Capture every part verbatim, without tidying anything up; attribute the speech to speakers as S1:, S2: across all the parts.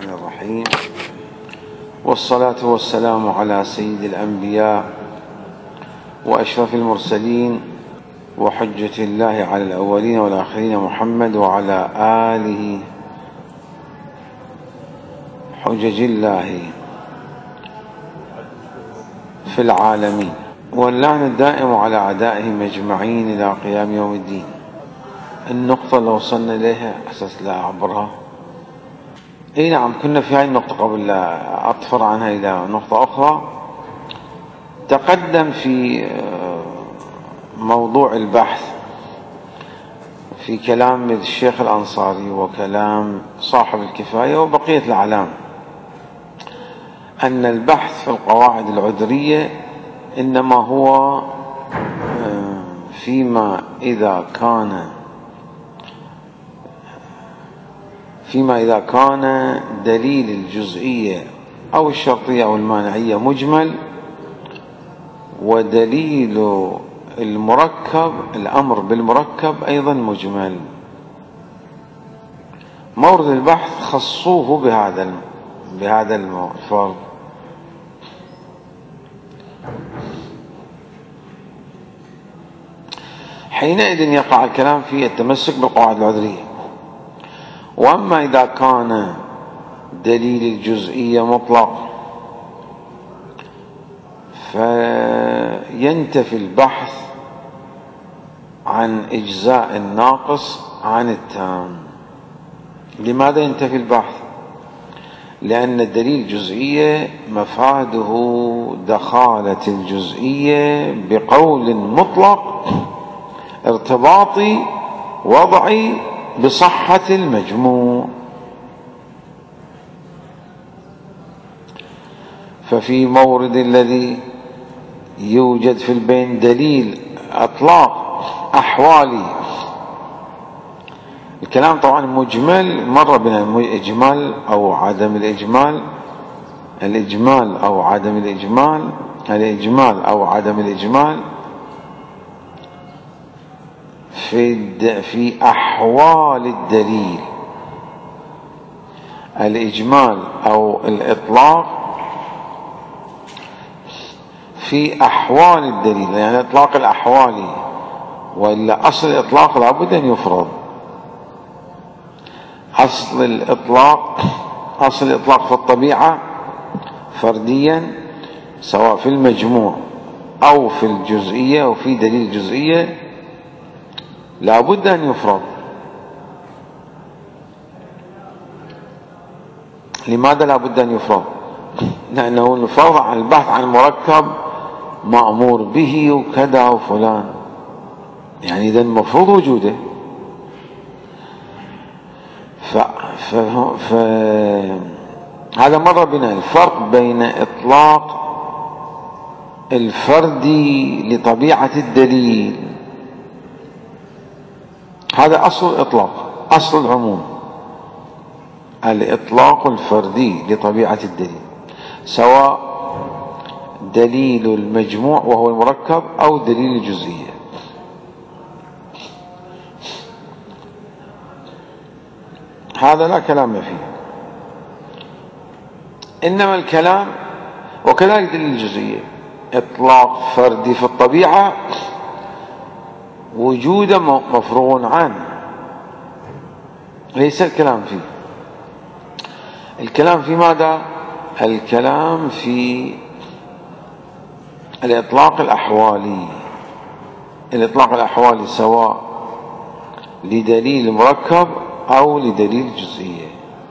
S1: الرحمن الرحيم، والصلاة والسلام على سيد الأنبياء وأشرف المرسلين وحجة الله على الأولين والآخرين محمد وعلى آله حجج الله في العالمين، واللعن الدائم على أعدائهم أجمعين إلى قيام يوم الدين. النقطة اللي وصلنا إليها أساس لا أعبرها. اي نعم، كنا في هذه النقطة قبل لا أطفر عنها إلى نقطة أخرى. تقدم في موضوع البحث في كلام الشيخ الأنصاري وكلام صاحب الكفاية وبقية الأعلام أن البحث في القواعد العذرية إنما هو فيما إذا كان فيما إذا كان دليل الجزئية أو الشرطية أو المانعية مجمل، ودليل المركب الأمر بالمركب أيضا مجمل. مورد البحث خصوه بهذا بهذا الفرض. حينئذ يقع الكلام في التمسك بالقواعد العذرية. وأما إذا كان دليل الجزئية مطلق فينتفي البحث عن إجزاء الناقص عن التام. لماذا ينتفي البحث؟ لأن الدليل الجزئية مفاده دخالة الجزئية بقول مطلق ارتباطي وضعي بصحة المجموع. ففي مورد الذي يوجد في البين دليل اطلاق احوالي، الكلام طبعا مجمل، مر بنا الاجمال او عدم الاجمال، الاجمال او عدم الاجمال، الاجمال او عدم الاجمال في في احوال الدليل، الاجمال او الاطلاق في احوال الدليل، يعني اطلاق الاحوال، والا اصل الاطلاق لابد ان يفرض. اصل الاطلاق اصل الاطلاق في الطبيعه فرديا، سواء في المجموع او في الجزئيه او في دليل الجزئيه، لابد ان يفرض. لماذا لابد ان يفرض؟ لانه الفرض عن البحث عن مركب مأمور به وكذا وفلان، يعني اذا المفروض وجوده. ف... ف... ف... هذا مر بنا الفرق بين اطلاق الفردي لطبيعة الدليل، هذا اصل الاطلاق، اصل العموم، الاطلاق الفردي لطبيعة الدليل، سواء دليل المجموع وهو المركب او دليل الجزئية. هذا لا كلام فيه. انما الكلام وكذلك دليل الجزئية اطلاق فردي في الطبيعة وجود مفروغ عنه، ليس الكلام فيه. الكلام في ماذا؟ الكلام في الإطلاق الأحوالي، الإطلاق الأحوالي سواء لدليل مركب أو لدليل جزئية.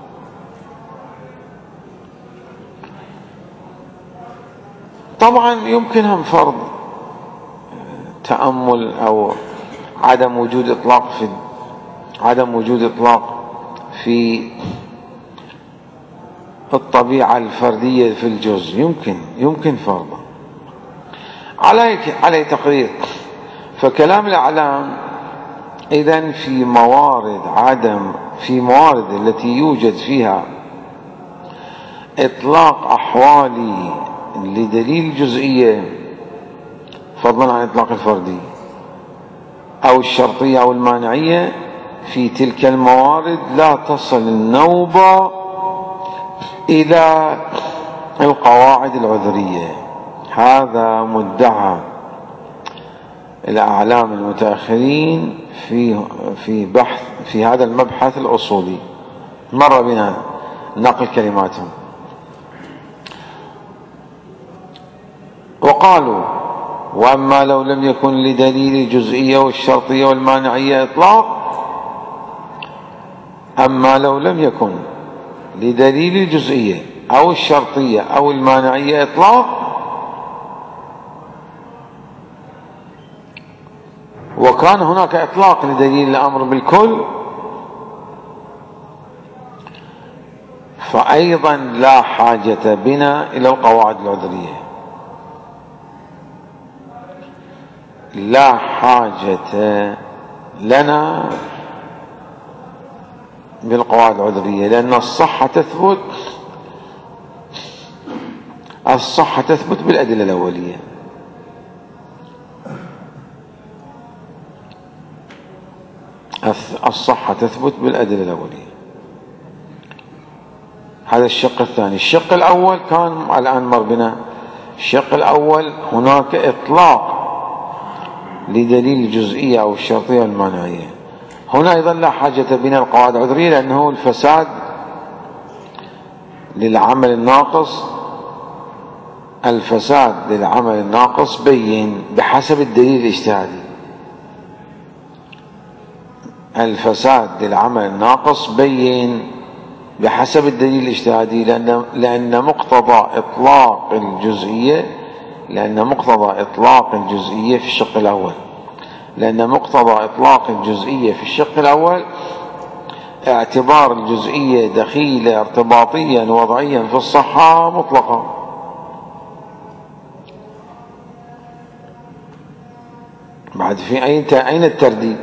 S1: طبعا يمكنهم فرض تأمل أو عدم وجود إطلاق في عدم وجود إطلاق في الطبيعة الفردية في الجزء، يمكن يمكن فرضه على على تقرير. فكلام الأعلام إذن في موارد عدم في موارد التي يوجد فيها إطلاق أحوالي لدليل الجزئية فضلا عن إطلاق الفردي أو الشرطية أو المانعية، في تلك الموارد لا تصل النوبة إلى القواعد العذرية. هذا مدعى الأعلام المتأخرين في في بحث في هذا المبحث الأصولي. مر بنا نقل كلماتهم. وقالوا: وأما لو لم يكن لدليل الجزئية والشرطية والمانعية إطلاق أما لو لم يكن لدليل الجزئية أو الشرطية أو المانعية إطلاق وكان هناك إطلاق لدليل الأمر بالكل فأيضا لا حاجة بنا إلى القواعد العذرية. لا حاجة لنا بالقواعد العذرية، لأن الصحة تثبت الصحة تثبت بالأدلة الأولية. الصحة تثبت بالأدلة الأولية. هذا الشق الثاني. الشق الأول كان الآن مر بنا. الشق الأول هناك إطلاق لدليل الجزئية أو الشرطية والمانعية. هنا أيضا لا حاجة بنا القواعد العذرية، لأنه الفساد للعمل الناقص الفساد للعمل الناقص بين بحسب الدليل الاجتهادي. الفساد للعمل الناقص بين بحسب الدليل الاجتهادي، لأن لأن مقتضى إطلاق الجزئية لأن مقتضى إطلاق الجزئية في الشق الأول لأن مقتضى إطلاق الجزئية في الشق الأول اعتبار الجزئية دخيلة ارتباطيا وضعيا في الصحة مطلقا. بعد في أين الترديد؟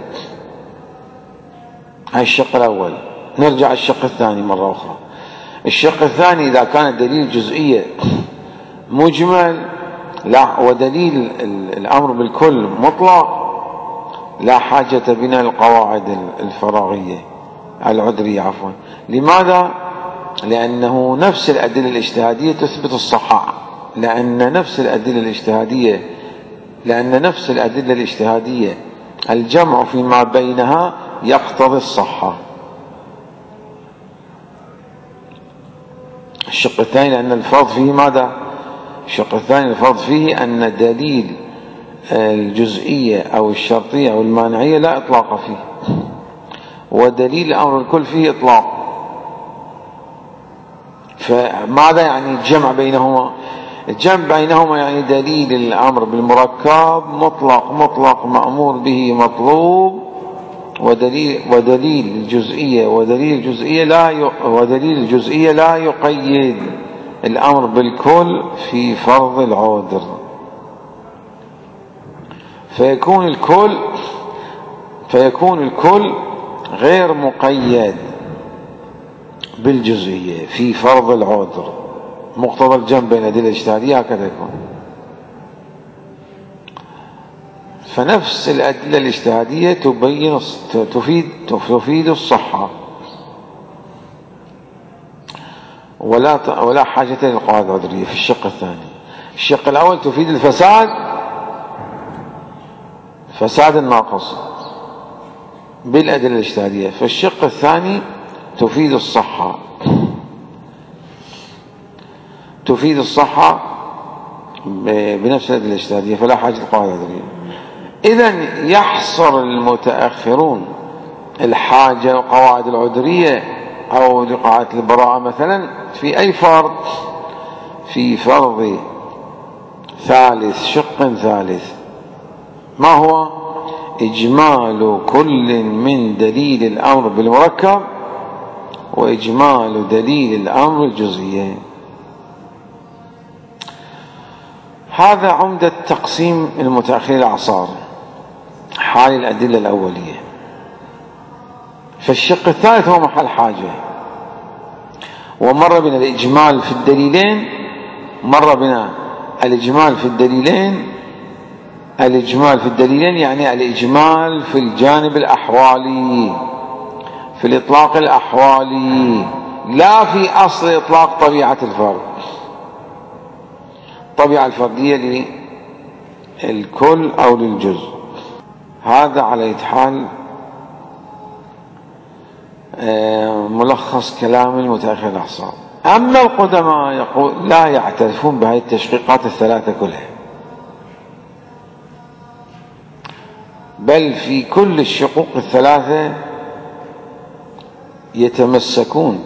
S1: هاي الشق الأول. نرجع الشق الثاني مرة أخرى. الشق الثاني: إذا كان دليل الجزئية مجمل لا ودليل الأمر بالكل مطلق لا حاجة بنا للقواعد الفراغية العذرية عفوا. لماذا؟ لأنه نفس الأدلة الاجتهادية تثبت الصحة لأن نفس الأدلة الاجتهادية لأن نفس الأدلة الاجتهادية الجمع فيما بينها يقتضي الصحة. الشق الثاني لأن الفرض فيه ماذا؟ الشق الثاني الفرض فيه أن دليل الجزئية أو الشرطية أو المانعية لا إطلاق فيه، ودليل الأمر الكل فيه إطلاق. فماذا يعني الجمع بينهما؟ الجمع بينهما يعني دليل الأمر بالمركب مطلق مطلق مأمور به مطلوب، ودليل ودليل الجزئية ودليل الجزئية لا ي... ودليل الجزئية لا يقيد الأمر بالكل في فرض العذر، فيكون الكل فيكون الكل غير مقيد بالجزئية في فرض العذر. مقتضى الجمع بين الأدلة الاجتهادية هكذا يكون. فنفس الأدلة الاجتهادية تبين تفيد تفيد الصحة ولا ولا حاجة للقواعد العذرية في الشق الثاني. الشق الأول تفيد الفساد فساد الناقص بالأدلة الاجتهادية، فالشق الثاني تفيد الصحة تفيد الصحة بنفس الأدلة الاجتهادية فلا حاجة للقواعد العذرية. إذن يحصر المتأخرون الحاجة للقواعد العذرية أو لقاعدة البراءة مثلا في أي فرض؟ في فرض ثالث شق ثالث. ما هو؟ إجمال كل من دليل الأمر بالمركب وإجمال دليل الأمر الجزئية. هذا عمدة تقسيم المتأخرين الأعصار حال الأدلة الأولية. فالشق الثالث هو محل حاجة، ومر بنا الإجمال في الدليلين مر بنا الإجمال في الدليلين الإجمال في الدليلين يعني الإجمال في الجانب الأحوالي في الإطلاق الأحوالي لا في أصل إطلاق طبيعة الفرد. الطبيعة الفردية للكل أو للجزء. هذا على أي حال ملخص كلام المتأخر الأحصار. أما القدماء يقول لا يعترفون بهذه التشقيقات الثلاثة كلها، بل في كل الشقوق الثلاثة يتمسكون،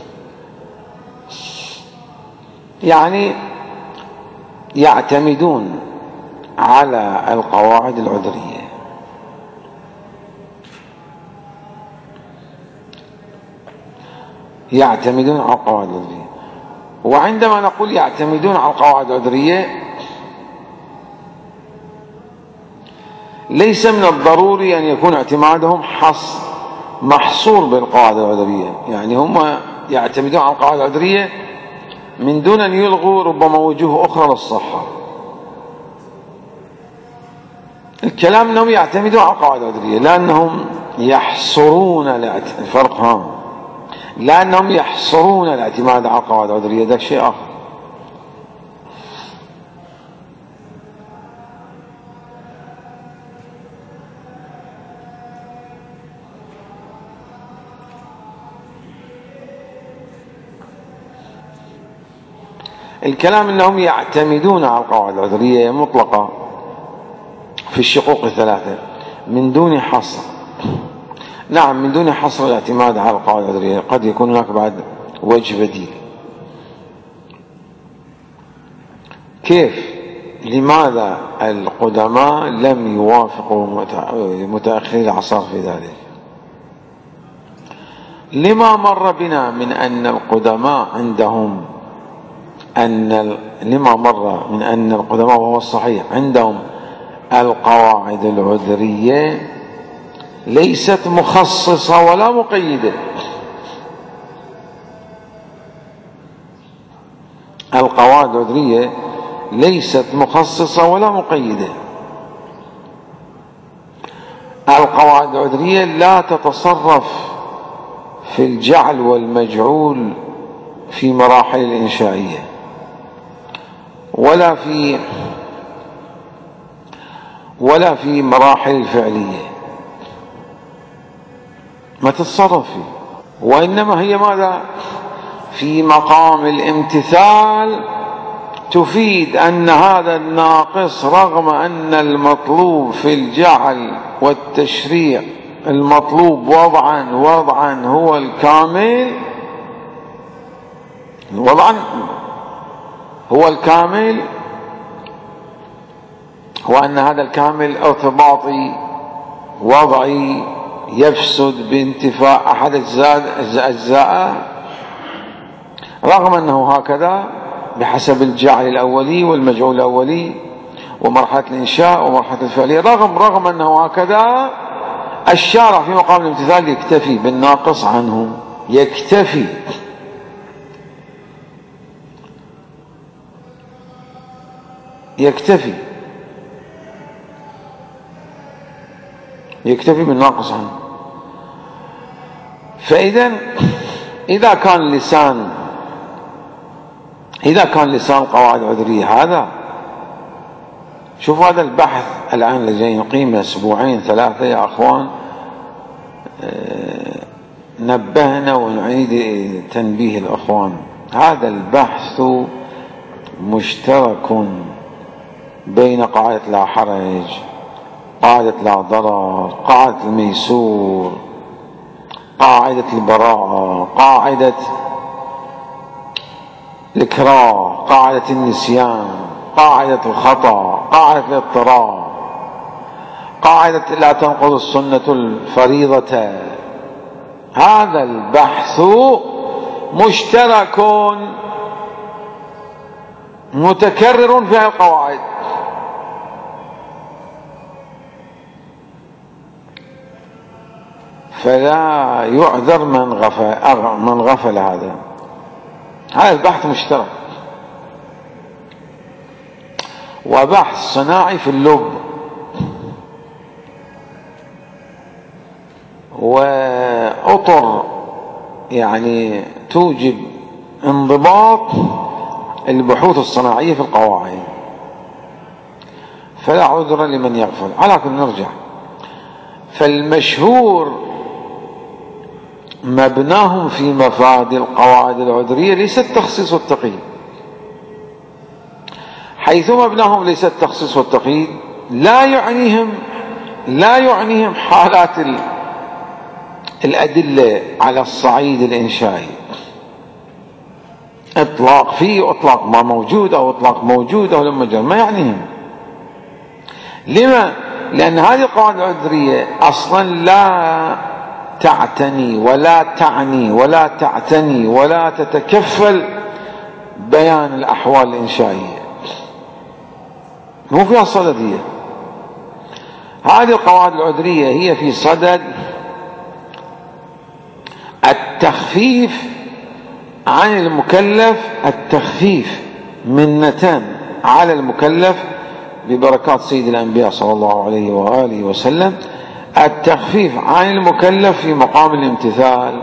S1: يعني يعتمدون على القواعد العذرية. يعتمدون على القواعد العذرية. وعندما نقول يعتمدون على القواعد العذرية ليس من الضروري أن يكون اعتمادهم حص محصور بالقواعد العذرية، يعني هم يعتمدون على القواعد العذرية من دون أن يلغوا ربما وجوه أخرى للصحة. الكلام أنهم يعتمدون على القواعد العذرية لأنهم يحصرون الفرق هام لأنهم يحصرون الاعتماد على القواعد العذرية، ده شيء آخر. الكلام أنهم يعتمدون على القواعد العذرية مطلقة في الشقوق الثلاثة من دون حصر. نعم، من دون حصر الاعتماد على القواعد العذرية، قد يكون هناك بعد وجه بديل. كيف؟ لماذا القدماء لم يوافقوا متأخري الأعصار في ذلك؟ لما مر بنا من أن القدماء عندهم أن لما مر من أن القدماء وهو الصحيح عندهم القواعد العذرية ليست مخصصة ولا مقيدة. القواعد العذرية ليست مخصصة ولا مقيدة. القواعد العذرية لا تتصرف في الجعل والمجعول في مراحل الإنشائية ولا في ولا في مراحل الفعلية، ما تتصرف فيه، وإنما هي ماذا؟ في مقام الامتثال، تفيد أن هذا الناقص رغم أن المطلوب في الجعل والتشريع المطلوب وضعا وضعا هو الكامل، وضعا هو الكامل، هو أن هذا الكامل ارتباطي وضعي يفسد بانتفاء أحد أجزاء، رغم أنه هكذا بحسب الجعل الأولي والمجعول الأولي ومرحلة الإنشاء ومرحلة الفعلية، رغم رغم أنه هكذا الشارع في مقام الامتثال يكتفي بالناقص عنه، يكتفي يكتفي يكتفي بالناقص عنه. فإذا إذا كان لسان إذا كان لسان قواعد عذرية هذا، شوف هذا البحث الآن الذي نقيمه أسبوعين ثلاثة يا أخوان، نبهنا ونعيد تنبيه الأخوان، هذا البحث مشترك بين قاعدة لا حرج، قاعدة لا ضرر، قاعدة الميسور، قاعدة البراءة، قاعدة الإكراه، قاعدة النسيان، قاعدة الخطأ، قاعدة الاضطرار، قاعدة لا تنقض السنة الفريضة. هذا البحث مشترك متكرر في القواعد، فلا يعذر من غفل من غفل هذا هذا البحث مشترك، وبحث صناعي في اللب، وأطر يعني توجب انضباط البحوث الصناعية في القواعد، فلا عذر لمن يغفل. على كل نرجع، فالمشهور مبناهم في مفاد القواعد العذرية ليس التخصيص والتقييد، حيث مبناهم ليس التخصيص والتقييد لا يعنيهم لا يعنيهم حالات الأدلة على الصعيد الإنشائي، إطلاق فيه وإطلاق ما موجود أو إطلاق موجود أو لما جاء ما يعنيهم. لما؟ لأن هذه القواعد العذرية أصلا لا تعتني ولا تعني ولا تعتني ولا تتكفل بيان الأحوال الإنشائية، مو فيها صددية. هذه القواعد العذرية هي في صدد التخفيف عن المكلف، التخفيف منة على المكلف ببركات سيد الأنبياء صلى الله عليه وآله وسلم، التخفيف عن المكلف في مقام الامتثال،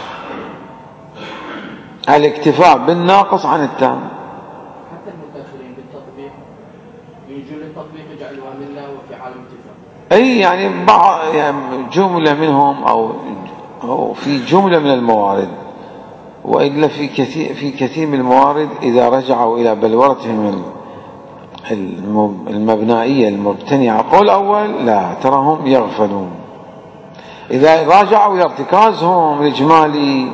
S1: الاكتفاء بالناقص عن التام.
S2: حتى المتأخرين بالتطبيق يجوا للتطبيق يجعلوها منا وفي عالم امتثال.
S1: أي يعني بعض يعني جملة منهم أو أو في جملة من الموارد، وإلا في كثير في كثير من الموارد إذا رجعوا إلى بلورتهم المبنائية المبتنية على القول الأول لا تراهم يغفلون، إذا راجعوا إلى ارتكازهم الإجمالي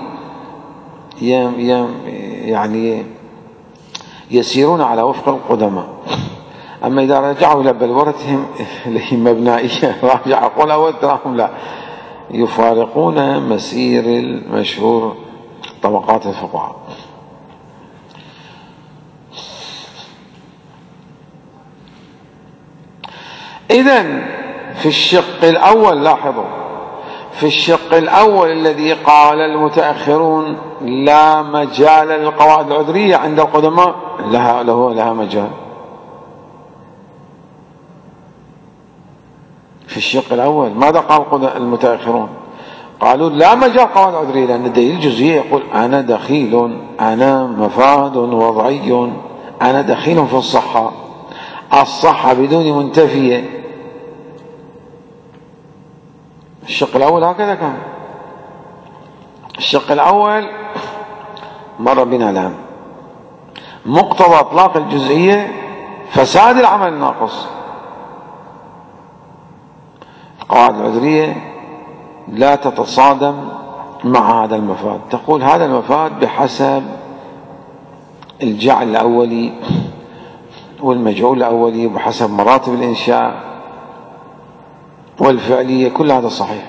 S1: يعني يسيرون على وفق القدماء. أما إذا رجعوا إلى بلورتهم المبنائية راجعوا القول الأول تراهم لا يفارقون مسير المشهور طبقات الفقهاء. إذن في الشق الأول لاحظوا، في الشق الأول الذي قال المتأخرون لا مجال للقواعد العذرية عند القدماء، لها له لها مجال. في الشق الأول ماذا قال المتأخرون؟ قالوا لا مجال قواعد عذرية، لأن الدليل الجزئي يقول أنا دخيل، أنا مفاد وضعي، أنا دخيل في الصحة، الصحة بدون منتفية. الشق الأول هكذا كان. الشق الأول مر بنا الآن مقتضى إطلاق الجزئية فساد العمل الناقص. القواعد العذرية لا تتصادم مع هذا المفاد، تقول هذا المفاد بحسب الجعل الأولي والمجعول الأولي وبحسب مراتب الإنشاء والفعلية، كل هذا صحيح.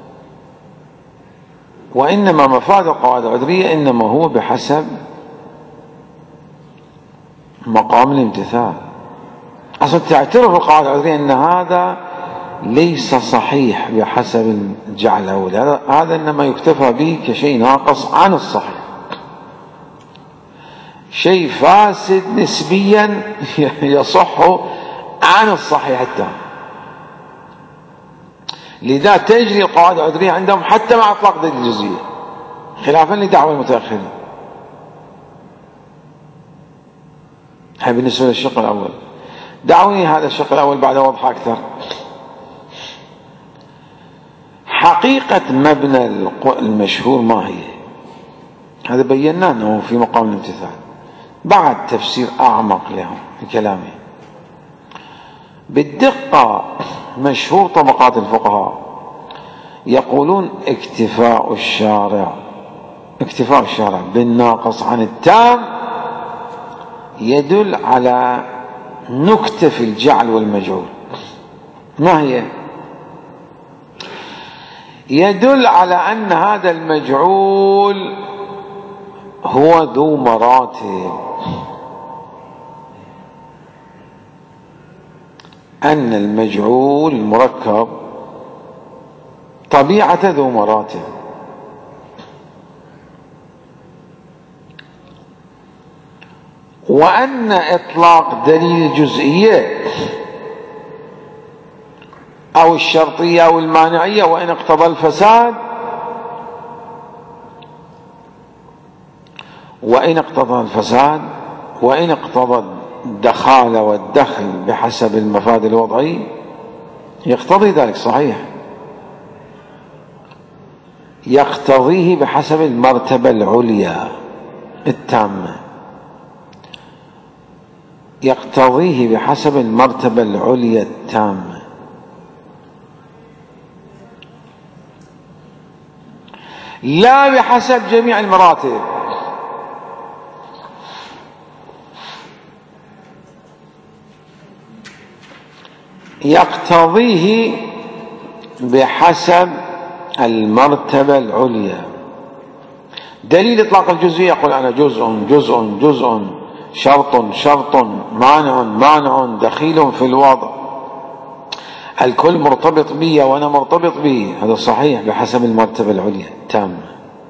S1: وإنما مفاد القواعد العذرية إنما هو بحسب مقام الامتثال. أصلا تعترف القواعد العذرية أن هذا ليس صحيح بحسب الجعل الأولي، هذا إنما يكتفى به كشيء ناقص عن الصحيح، شيء فاسد نسبيا يصح عن الصحيح التام. لذا تجري القواعد العذرية عندهم حتى مع إطلاق دليل الجزئية، خلافا لدعوى المتأخرين. هاي بالنسبة للشق الأول. دعوني هذا الشق الأول بعد وضح أكثر. حقيقة مبنى المشهور ما هي؟ هذا بينا أنه في مقام الامتثال، بعد تفسير أعمق له في كلامه. بالدقة مشهور طبقات الفقهاء يقولون اكتفاء الشارع اكتفاء الشارع بالناقص عن التام يدل على نكتة في الجعل والمجعول. ما هي؟ يدل على أن هذا المجعول هو ذو مراتب، أن المجعول المركب طبيعة ذو مراتب، وأن إطلاق دليل الجزئية أو الشرطية أو المانعية وإن اقتضى الفساد وإن اقتضى الفساد وإن اقتضى الدخالة والدخل بحسب المفاد الوضعي يقتضي ذلك، صحيح، يقتضيه بحسب المرتبة العليا التامة، يقتضيه بحسب المرتبة العليا التامة. لا بحسب جميع المراتب. يقتضيه بحسب المرتبة العليا. دليل إطلاق الجزئية يقول أنا جزء جزء جزء، شرط شرط، مانع مانع، دخيل في الوضع، الكل مرتبط بي وأنا مرتبط به، هذا صحيح بحسب المرتبة العليا التامة.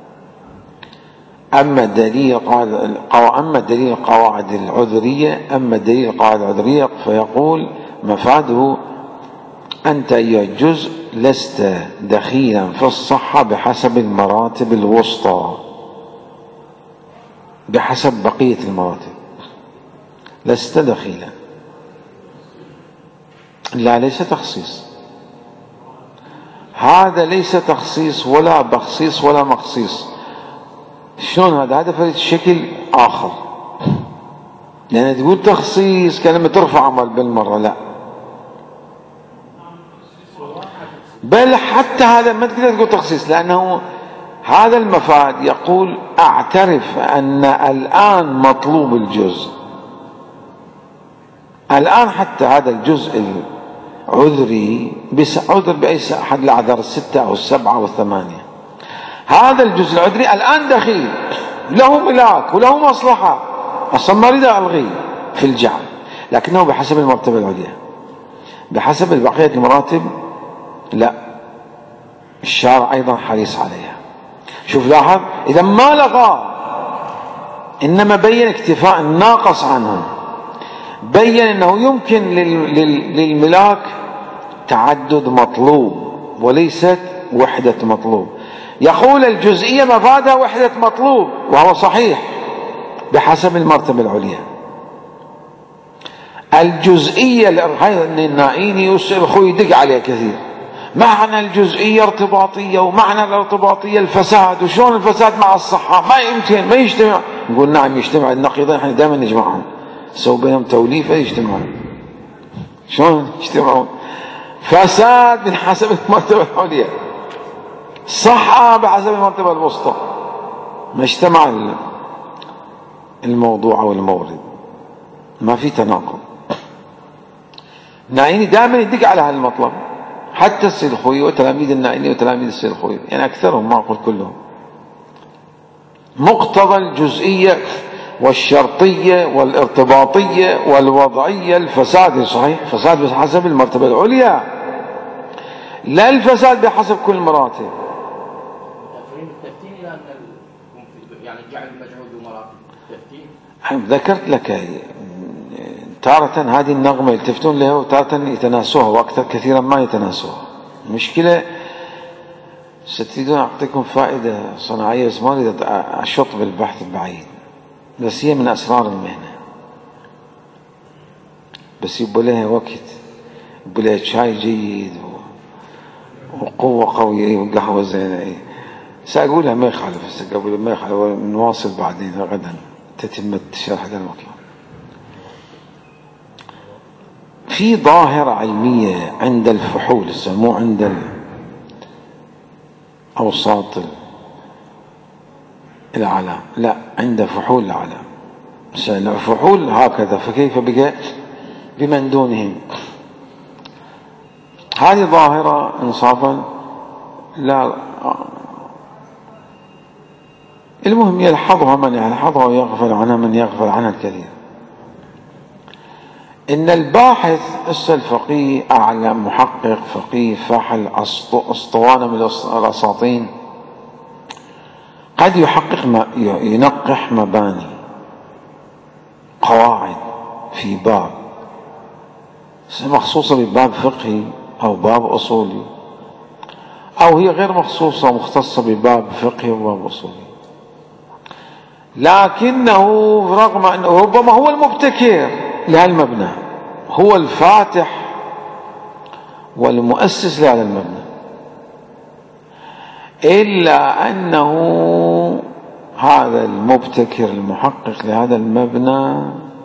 S1: أما الدليل أما الدليل القواعد العذرية أما الدليل القواعد العذرية فيقول مفاده أنت أيها الجزء لست دخيلا في الصحة بحسب المراتب الوسطى، بحسب بقية المراتب لست دخيلا. لا، ليس تخصيص، هذا ليس تخصيص ولا بخصيص ولا مخصيص. شلون هذا؟ هذا فريد شكل آخر، لأن تقول تخصيص كلمة ترفع عمل بالمرة، لا، بل حتى هذا ما تقدر تقول تخصيص، لأنه هذا المفاد يقول أعترف أن الآن مطلوب الجزء، الآن حتى هذا الجزء العذري عذر بأي أحد الأعذار الستة أو السبعة أو الثمانية، هذا الجزء العذري الآن دخيل له ملاك وله مصلحة، أصلا ما أريد ألغيه في الجعل، لكنه بحسب المرتبة العليا. بحسب البقية المراتب لا، الشارع أيضا حريص عليها. شوف لاحظ، إذا ما لغى إنما بين اكتفاء الناقص عنهم، بين أنه يمكن للملاك تعدد مطلوب وليست وحدة مطلوب. يقول الجزئية مفادها وحدة مطلوب، وهو صحيح بحسب المرتبة العليا. الجزئية النائيني يسأل أخوي يدق عليه كثير، معنى الجزئية ارتباطية، ومعنى الارتباطية الفساد، وشون الفساد مع الصحة ما يمكن ما يجتمع. نقول نعم يجتمع، النقيضين احنا دائما نجمعهم، سووا بينهم توليفة يجتمعون. شلون يجتمعون؟ فساد بحسب المرتبة العليا، صحة بحسب المرتبة الوسطى، ما اجتمع الموضوع والمورد، ما في تناقض. النائيني دائما يدق على هالمطلب، حتى السيد الخوي وتلاميذ النائيني وتلاميذ السيد الخوي، يعني أكثرهم ما أقول كلهم. مقتضى الجزئية والشرطية والارتباطية والوضعية الفساد، صحيح فساد بحسب المرتبة العليا، لا الفساد بحسب كل المراتب.
S2: التفتين إلى أن يعني جعل المجهود ومراتب التفتين.
S1: ذكرت لك تارة هذه النغمة يلتفتون لها وتارة يتناسوها، وأكثر كثيرا ما يتناسوها. المشكلة ستريدون أعطيكم فائدة صناعية بس ما أريد أشط بالبحث البعيد، بس هي من أسرار المهنة، بس يبقى لها وقت، يبقى لها شاي جيد وقوة قوية وقهوة زينة. سأقولها ما يخالف، بس قبل ما يخالف نواصل بعدين غدا تتم شرح هذا المطلب. في ظاهرة علمية عند الفحول، مو عند أوساط العلام، لا عند فحول العلام. الفحول هكذا، فكيف بك بمن دونهم؟ هذه ظاهرة إنصافا لا، المهم يلحظها من يلحظها ويغفل عنها من يغفل عنها الكثير. إن الباحث الفقيه أعلم محقق فقيه فاحل أسطوانة من الأساطين قد يحقق ما ينقح مباني قواعد في باب مخصوصة بباب فقهي أو باب أصولي، أو هي غير مخصوصة مختصة بباب فقهي وباب أصولي. لكنه رغم أنه ربما هو المبتكر لهالمبنى، هو الفاتح والمؤسس لهذا المبنى، إلا أنه هذا المبتكر المحقق لهذا المبنى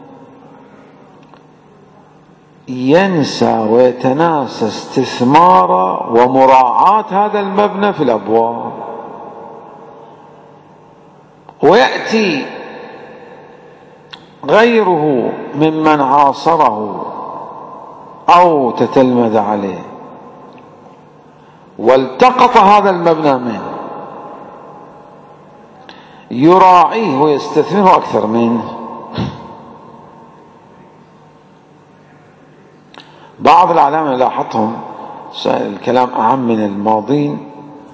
S1: ينسى ويتناسى استثمار ومراعاة هذا المبنى في الأبواب، ويأتي غيره ممن عاصره أو تتلمذ عليه والتقط هذا المبنى منه يراعيه ويستثمره أكثر منه. بعض الأعلام اللي لاحظتهم، الكلام أعم من الماضين،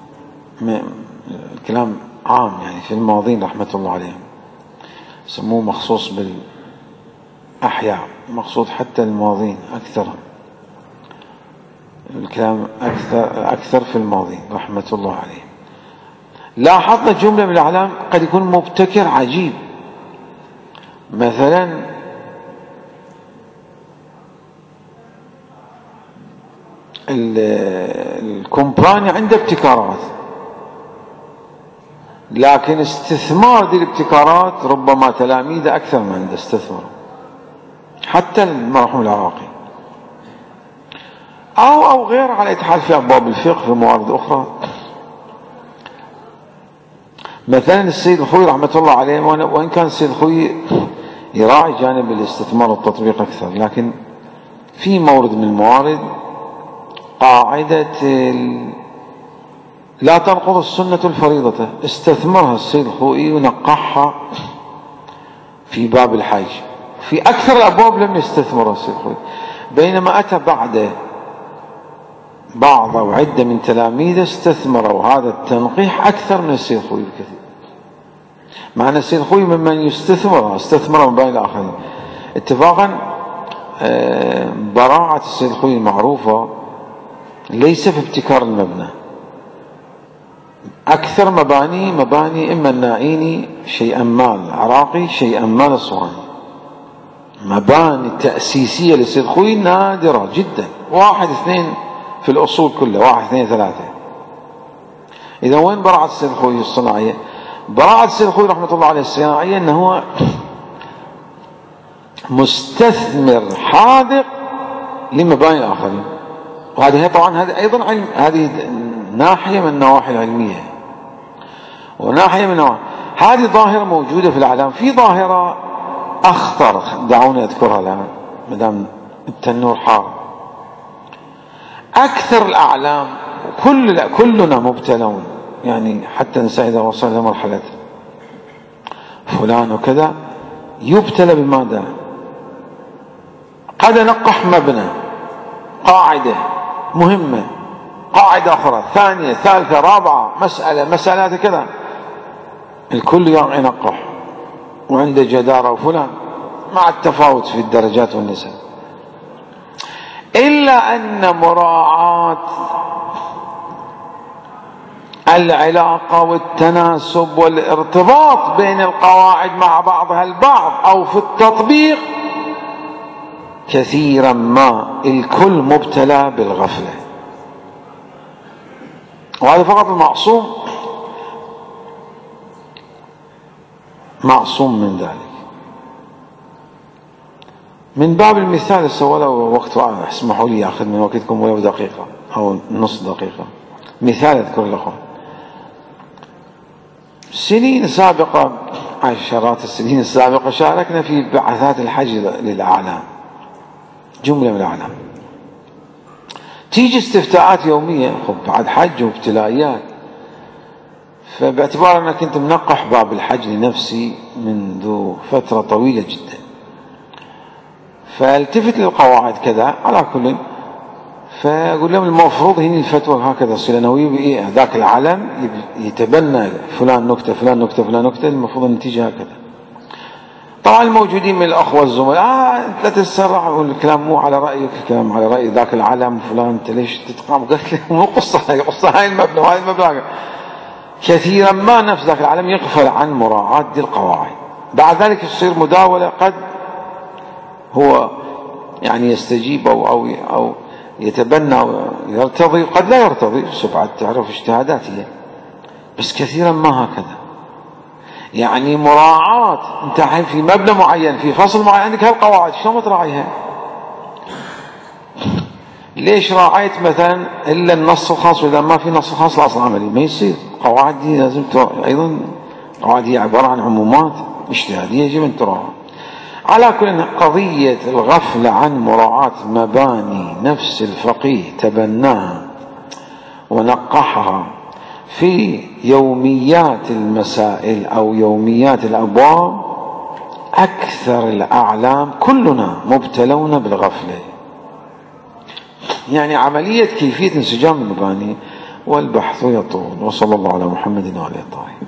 S1: الكلام عام يعني في الماضين رحمة الله عليهم، سموه مخصوص بالأحياء، مقصود حتى الماضين أكثر، الكلام أكثر, أكثر في الماضين رحمة الله عليهم. لاحظنا جملة من الأعلام قد يكون مبتكر عجيب، مثلا الكومباني عنده ابتكارات، لكن استثمار دي الابتكارات ربما تلاميذه أكثر من عنده استثمار، حتى المرحوم العراقي أو أو غير، على إتحاد في أبواب الفقه في موارد أخرى. مثلا السيد الخوي رحمة الله عليه، وإن كان السيد الخوي يراعي جانب الاستثمار والتطبيق أكثر، لكن في مورد من الموارد قاعدة لا تنقض السنة الفريضة استثمرها السيد الخوئي ونقحها في باب الحج. في أكثر الأبواب لم يستثمرها السيد الخوئي، بينما أتى بعد بعض أو عدة من تلاميذه استثمروا هذا التنقيح أكثر من السيد الخوئي بكثير، مع أن السيد الخوئي ممن يستثمر استثمر من بين الآخرين. اتفاقا براعة السيد الخوئي المعروفة ليس في ابتكار المبنى، أكثر مباني مباني إما الناعيني شيئا ما العراقي شيئا ما الأسواني، مباني تأسيسية للسيد الخوئي نادرة جدا، واحد اثنين في الأصول كلها، واحد اثنين ثلاثة. إذا وين براعة السيد الخوئي الصناعية؟ براعة السيد الخوئي رحمة الله عليه الصناعية أنه هو مستثمر حاذق لمباني الآخرين، وهذه طبعا هذه أيضا علم، هذه ناحية من النواحي العلمية وناحية من النواحي. هذه ظاهرة موجودة في الإعلام. في ظاهرة أخطر دعوني أذكرها الآن مدام التنور حار. أكثر الأعلام كل كلنا مبتلون، يعني حتى الإنسان إذا وصل إلى مرحلة فلان وكذا يبتلى بماذا؟ قد نقح مبنى، قاعدة مهمة، قاعدة أخرى، ثانية، ثالثة، رابعة، مسألة، مسألات كذا، الكل ينقح وعنده جدارة وفلان، مع التفاوت في الدرجات والنسب، إلا أن مراعاة العلاقة والتناسب والارتباط بين القواعد مع بعضها البعض أو في التطبيق كثيرا ما الكل مبتلى بالغفلة، وهذا فقط المعصوم معصوم من ذلك. من باب المثال سوى له وقت، اسمحوا لي أخذ من وقتكم ولو دقيقة أو نص دقيقة. مثال أذكر لكم، سنين سابقة، عشرات السنين السابقة شاركنا في بعثات الحج للأعلام، جملة من الأعلام، تيجي استفتاءات يومية، خب بعد حج وابتلائيات، فباعتبار أنا كنت منقح باب الحج لنفسي منذ فترة طويلة جدا، فالتفت للقواعد كذا على كل، فأقول لهم المفروض هنا الفتوى هكذا تصير، أنه يبقى ذاك العلم يتبنى فلان نكتة فلان نكتة فلان نكتة، المفروض النتيجة هكذا. طبعا الموجودين من الأخوة الزملاء آه لا تتسرع، والكلام مو على رأيك، الكلام على رأي ذاك العلم فلان، أنت ليش تتقام؟ قلت له مو قصة، قصة هاي المبنى وهاي المبنى. كثيرا ما نفس ذاك العالم يغفل عن مراعاة دي القواعد. بعد ذلك تصير مداولة، قد هو يعني يستجيب أو أو أو يتبنى أو يرتضي، قد لا يرتضي، سبعة تعرف اجتهادات هي، بس كثيرا ما هكذا. يعني مراعاة، أنت الحين في مبنى معين في فصل معين عندك هالقواعد، شلون تراعيها؟ ليش راعيت مثلا إلا النص الخاص، وإذا ما في نص خاص الأصل عملي ما يصير. قواعد دي لازم أيضا، قواعد هي عبارة عن عمومات اجتهادية يجب أن تراعى. على كل، قضية الغفلة عن مراعاة مباني نفس الفقيه تبناها ونقحها في يوميات المسائل أو يوميات الأبواب، أكثر الأعلام كلنا مبتلون بالغفلة. يعني عملية كيفية انسجام المباني والبحث يطول. وصلى الله على محمد وعلى آله الطاهرين.